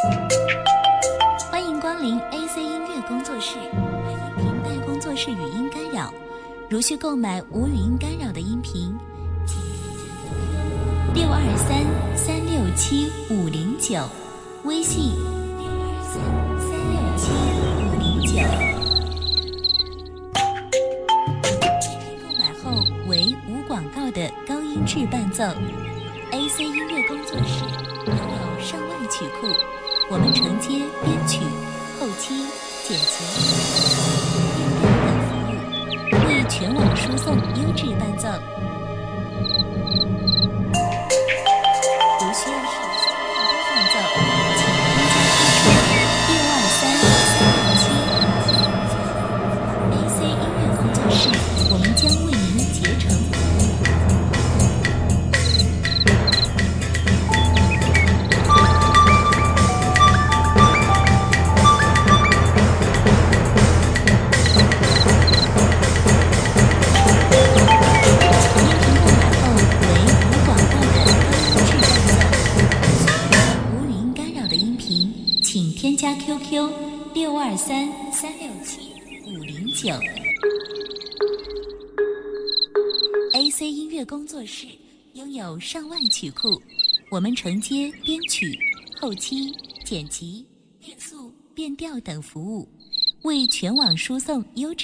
欢迎光临 AC 音乐工作室，音频带工作室语音干扰。如需购买无语音干扰的音频，请添加 QQ623367509，微信623367509。购买后为无广告的高音质伴奏。AC 音乐工作室拥有上万曲库，我们承接编曲、后期、剪辑、音乐等服务，为全网输送优质伴奏。如需要使用伴奏，请添加 QQ623367509。AC 音乐工作室，我们将为您竭诚服务。添加 QQ623367509。AC 音乐工作室拥有上万曲库，我们承接编曲、后期、剪辑、变速、变调等服务，为全网输送优质